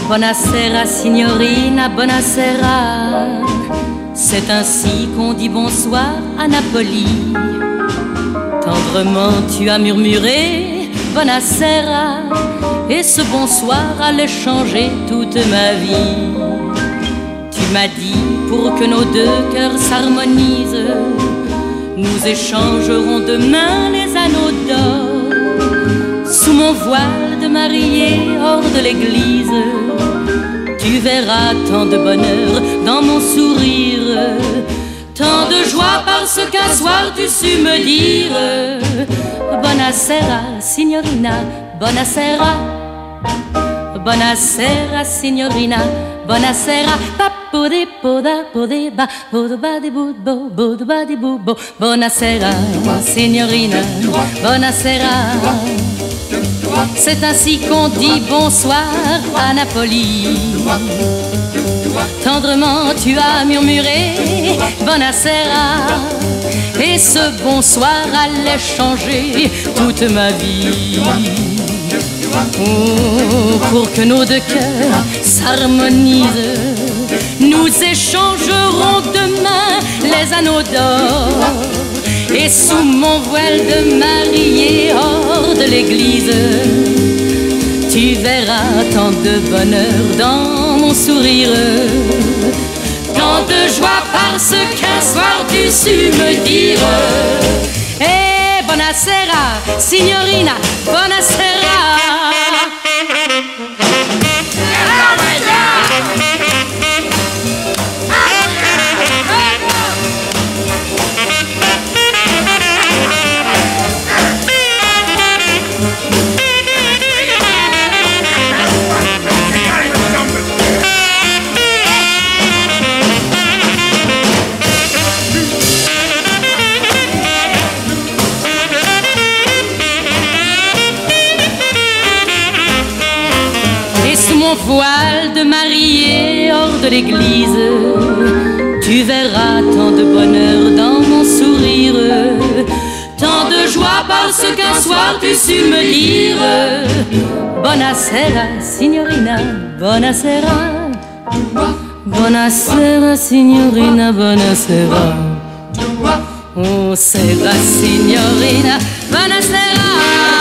Buonasera signorina, buonasera. C'est ainsi qu'on dit bonsoir à Napoli. Tendrement tu as murmuré buonasera, et ce bonsoir allait changer toute ma vie. Tu m'as dit pour que nos deux cœurs s'harmonisent, nous échangerons demain les anneaux d'or. Sous mon voile de mariée hors de l'église, tu verras tant de bonheur dans mon sourire, tant de joie parce qu'un soir tu sus me dire buonasera signorina, buonasera. Buonasera signorina, buonasera. Buonasera signorina, buonasera. C'est ainsi qu'on dit bonsoir à Napoli. Tendrement tu as murmuré buonasera, et ce bonsoir allait changer toute ma vie. Oh, pour que nos deux cœurs s'harmonisent, nous échangerons demain les anneaux d'or. Et sous mon voile de mariée hors de l'église, tu verras tant de bonheur dans mon sourire, tant de joie parce qu'un soir tu sus me dire eh, buonasera signorina, buonasera. Mon voile de mariée hors de l'église, tu verras tant de bonheur dans mon sourire, tant de joie parce qu'un soir tu sus me dire buonasera signorina, buonasera. Buonasera signorina, buonasera. Oh sera signorina, buonasera.